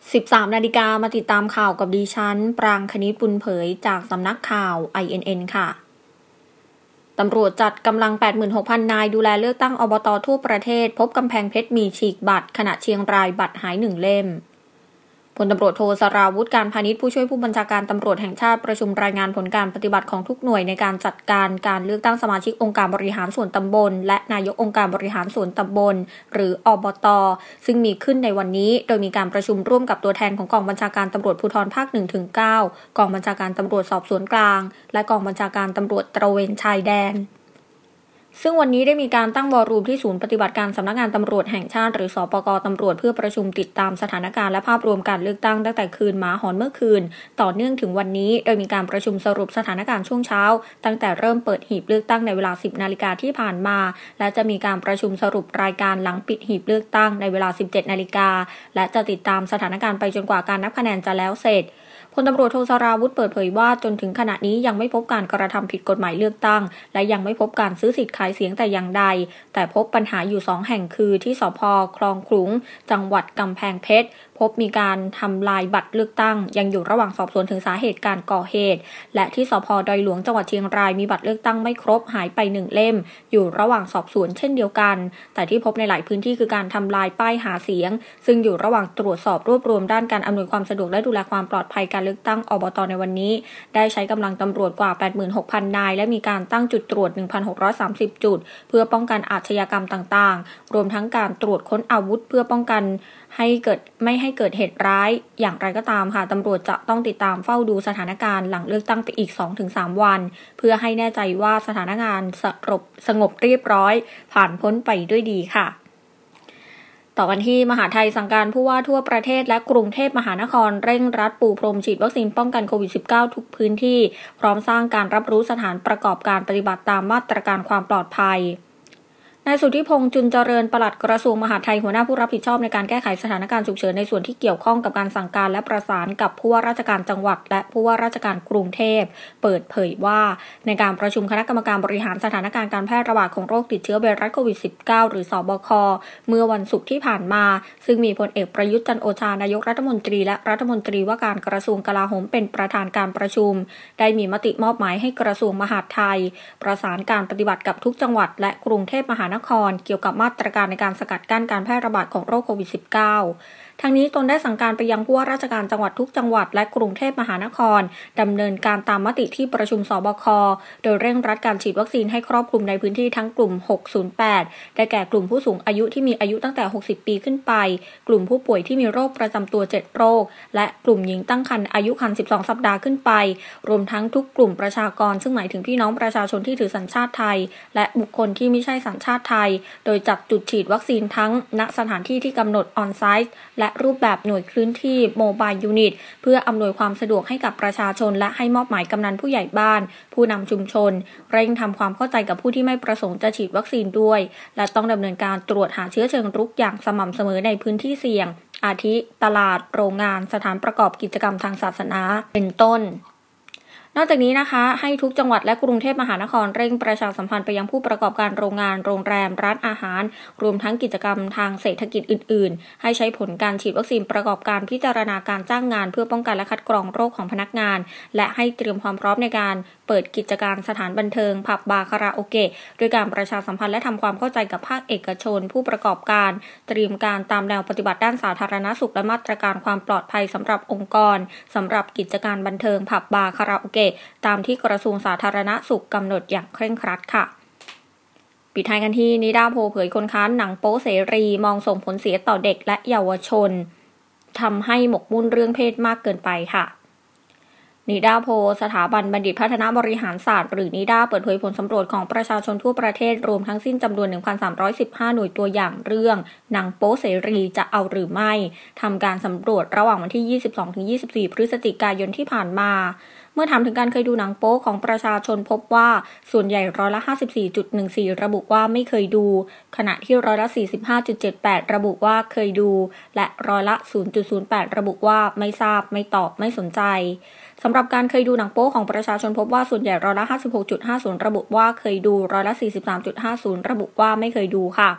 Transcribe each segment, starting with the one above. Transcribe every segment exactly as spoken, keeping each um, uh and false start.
สิบสามนาฬิกามาติดตามข่าวกับดิฉันปรางคณิตบุญเผยจากสำนักข่าว ไอ เอ็น เอ็น ค่ะตำรวจจัดกำลัง แปดหมื่นหกพัน นายดูแลเลือกตั้งอบต.ทั่วประเทศพบกำแพงเพชรมีฉีกบัตรขณะเชียงรายบัตรหายหนึ่งเล่มพลตำรวจโทสราวุธการพาณิชย์ผู้ช่วยผู้บัญชาการตำรวจแห่งชาติประชุมรายงานผลการปฏิบัติของทุกหน่วยในการจัดการการเลือกตั้งสมาชิกองค์การบริหารส่วนตำบลและนายกองค์การบริหารส่วนตำบลหรืออบต.ซึ่งมีขึ้นในวันนี้โดยมีการประชุมร่วมกับตัวแทนของกองบัญชาการตำรวจภูธรภาค หนึ่งถึงเก้า กองบัญชาการตำรวจสอบสวนกลางและกองบัญชาการตำรวจตระเวนชายแดนซึ่งวันนี้ได้มีการตั้งวอลลุ่มที่ศูนย์ปฏิบัติการสำนักงานตำรวจแห่งชาติหรือสปก.ตำรวจเพื่อประชุมติดตามสถานการณ์และภาพรวมการเลือกตั้งตั้งแต่คืนหมาหอนเมื่อคืนต่อเนื่องถึงวันนี้โดยมีการประชุมสรุปสถานการณ์ช่วงเช้าตั้งแต่เริ่มเปิดหีบเลือกตั้งในเวลา สิบนาฬิกาที่ผ่านมาและจะมีการประชุมสรุปรายการหลังปิดหีบเลือกตั้งในเวลา สิบเจ็ดนาฬิกาและจะติดตามสถานการณ์ไปจนกว่าการนับคะแนนจะแล้วเสร็จพลตำรวจโทสราวุธเปิดเผยว่าจนถึงขณะนี้ยังไม่พบการกระทำผิดกฎหมายเลือกตั้งและยังไม่พบการซื้อสิทธิ์ขายเสียงแต่อย่างใดแต่พบปัญหาอยู่สองแห่งคือที่สภ.คลองขลุงจังหวัดกำแพงเพชรพบมีการทำลายบัตรเลือกตั้งยังอยู่ระหว่างสอบสวนถึงสาเหตุการก่อเหตุและที่สภ.ดอยหลวงจังหวัดเชียงรายมีบัตรเลือกตั้งไม่ครบหายไปหนึ่งเล่มอยู่ระหว่างสอบสวนเช่นเดียวกันแต่ที่พบในหลายพื้นที่คือการทำลายป้ายหาเสียงซึ่งอยู่ระหว่างตรวจสอบรวบรวมด้านการอำนวยความสะดวกและดูแลความปลอดภัยการเลือกตั้งอบต.ในวันนี้ได้ใช้กำลังตำรวจกว่า แปดหมื่นหกพัน นายและมีการตั้งจุดตรวจ หนึ่งพันหกร้อยสามสิบ จุดเพื่อป้องกันอาชญากรรมต่างๆรวมทั้งการตรวจค้นอาวุธเพื่อป้องกันให้เกิดไม่ให้เกิดเหตุร้ายอย่างไรก็ตามค่ะตำรวจจะต้องติดตามเฝ้าดูสถานการณ์หลังเลือกตั้งไปอีก สองถึงสาม วันเพื่อให้แน่ใจว่าสถานการณ์สงบสงบเรียบร้อยผ่านพ้นไปด้วยดีค่ะต่อกันที่มหาไทยสั่งการผู้ว่าทั่วประเทศและกรุงเทพมหานครเร่งรัดปูพรมฉีดวัคซีนป้องกันโควิด สิบเก้า ทุกพื้นที่พร้อมสร้างการรับรู้สถานประกอบการปฏิบัติตามมาตรการความปลอดภัยนายสุทธิพงษ์จุลเจริญปลัดกระทรวงมหาดไทยหัวหน้าผู้รับผิดชอบในการแก้ไขสถานการณ์ฉุกเฉินในส่วนที่เกี่ยวข้องกับการสั่งการและประสานกับผู้ว่าราชการจังหวัดและผู้ว่าราชการกรุงเทพเปิดเผยว่าในการประชุมคณะกรรมการบริหารสถานการณ์การแพร่ระบาดของโรคติดเชื้อไวรัสโควิด สิบเก้า หรือสบคเมื่อวันศุกร์ที่ผ่านมาซึ่งมีพลเอกประยุทธ์จันทร์โอชานายกรัฐมนตรีและรัฐมนตรีว่าการกระทรวงกลาโหมเป็นประธานการประชุมได้มีมติมอบหมายให้กระทรวงมหาดไทยประสานการปฏิบัติกับทุกจังหวัดและกรุงเทพมหานครเกี่ยวกับมาตรการในการสกัดกั้นการแพร่ระบาดของโรคโควิด สิบเก้า ทั้งนี้ตนได้สั่งการไปยังผู้ว่าราชการจังหวัดทุกจังหวัดและกรุงเทพมหานครดำเนินการตามมติที่ประชุมสบคโดยเร่งรัดการฉีดวัคซีนให้ครอบคลุมในพื้นที่ทั้งกลุ่มหกศูนย์แปดได้แก่กลุ่มผู้สูงอายุที่มีอายุตั้งแต่หกสิบปีขึ้นไปกลุ่มผู้ป่วยที่มีโรคประจำตัวเจ็ดโรคและกลุ่มหญิงตั้งครรภ์อายุครรภ์สิบสองสัปดาห์ขึ้นไปรวมทั้งทุกกลุ่มประชากรซึ่งหมายถึงพี่น้องประชาชนที่ถือสัญชาติไทยและบุคคลที่ไม่ใช่สัญชาติไทยโดยจัดจุดฉีดวัคซีนทั้งณสถานที่ที่กำหนดออนไซต์และรูปแบบหน่วยพื้นที่โมบายยูนิตเพื่ออำนวยความสะดวกให้กับประชาชนและให้มอบหมายกำนันผู้ใหญ่บ้านผู้นำชุมชนเร่งทำความเข้าใจกับผู้ที่ไม่ประสงค์จะฉีดวัคซีนด้วยและต้องดำเนินการตรวจหาเชื้อเชิงรุกอย่างสม่ำเสมอในพื้นที่เสี่ยงอาทิตลาดโรงงานสถานประกอบกิจกรรมทางศาสนาเป็นต้นนอกจากนี้นะคะให้ทุกจังหวัดและกรุงเทพมหานครเร่งประชาสัมพันธ์ไปยังผู้ประกอบการโรงงานโรงแรมร้านอาหารรวมทั้งกิจกรรมทางเศรษฐกิจอื่นๆให้ใช้ผลการฉีดวัคซีนประกอบการพิจารณาการจ้างงานเพื่อป้องกันและคัดกรองโรคของพนักงานและให้เตรียมความพร้อมในการเปิดกิจการสถานบันเทิงผับบาร์คาราโอเกะด้วยการประชาสัมพันธ์และทำความเข้าใจกับภาคเอกชนผู้ประกอบการเตรียมการตามแนวปฏิบัติด้านสาธารณสุขและมาตรการความปลอดภัยสำหรับองค์กรสำหรับกิจการบันเทิงผับบาร์คาราโอเกะตามที่กระทรวงสาธารณสุขกำหนดอย่างเคร่งครัดค่ะปิดท้ายกันที่นิดาโพเผยคนค้านหนังโป๊เสรีมองส่งผลเสียต่อเด็กและเยาวชนทำให้หมกมุ่นเรื่องเพศมากเกินไปค่ะนิดาโพสถาบันบัณฑิตพัฒนาบริหารศาสตร์หรือนิดาเปิดเผยผลสำรวจของประชาชนทั่วประเทศรวมทั้งสิ้นจำนวน หนึ่งพันสามร้อยสิบห้า หน่วยตัวอย่างเรื่องหนังโป๊เสรีจะเอาหรือไม่ทำการสำรวจระหว่างวันที่ ยี่สิบสองถึงยี่สิบสี่ พฤศจิกายนที่ผ่านมาเมื่อถามถึงการเคยดูหนังโป๊ของประชาชนพบว่าส่วนใหญ่ร้อยละ ห้าสิบสี่จุดหนึ่งสี่ ระบุว่าไม่เคยดูขณะที่ร้อยละ สี่สิบห้าจุดเจ็ดแปด ระบุว่าเคยดูและร้อยละ ศูนย์จุดศูนย์แปด ระบุว่าไม่ทราบไม่ตอบไม่สนใจสำหรับการเคยดูหนังโป๊ของประชาชนพบว่าส่วนใหญ่ร้อยละ ห้าสิบหกจุดห้าศูนย์ ระบุว่าเคยดูร้อยละ สี่สิบสามจุดห้าศูนย์ ระบุว่าไม่เคยดูค่ะ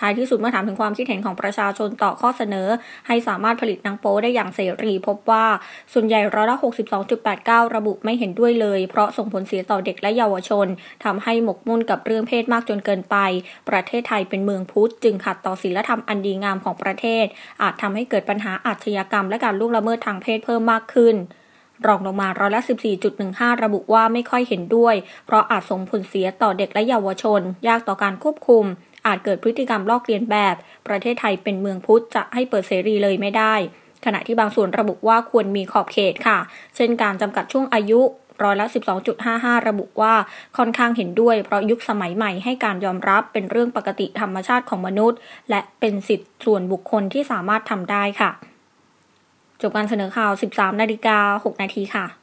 ท้ายที่สุดเมื่อถามถึงความคิดเห็นของประชาชนต่อข้อเสนอให้สามารถผลิตหนังโป๊ได้อย่างเสรีพบว่าส่วนใหญ่ร้อยละ หกสิบสองจุดแปดเก้า ระบุไม่เห็นด้วยเลยเพราะส่งผลเสียต่อเด็กและเยาวชนทำให้หมกมุ่นกับเรื่องเพศมากจนเกินไปประเทศไทยเป็นเมืองพุทธจึงขัดต่อศีลธรรมอันดีงามของประเทศอาจทำให้เกิดปัญหาอาชญากรรมและการล่วงละเมิดทางเพศเพิ่มมากขึ้นรองลงมาร้อยละ สิบสี่จุดหนึ่งห้า ระบุว่าไม่ค่อยเห็นด้วยเพราะอาจส่งผลเสียต่อเด็กและเยาวชนยากต่อการควบคุมอาจเกิดพฤติกรรมลอกเลียนแบบประเทศไทยเป็นเมืองพุทธจะให้เปิดเสรีเลยไม่ได้ขณะที่บางส่วนระบุว่าควรมีขอบเขตค่ะเช่นการจำกัดช่วงอายุร้อยละ สิบสองจุดห้าห้า ระบุว่าค่อนข้างเห็นด้วยเพราะยุคสมัยใหม่ให้การยอมรับเป็นเรื่องปกติธรรมชาติของมนุษย์และเป็นสิทธิส่วนบุคคลที่สามารถทำได้ค่ะจบการเสนอข่าว สิบสามนาฬิกาหกนาทีค่ะ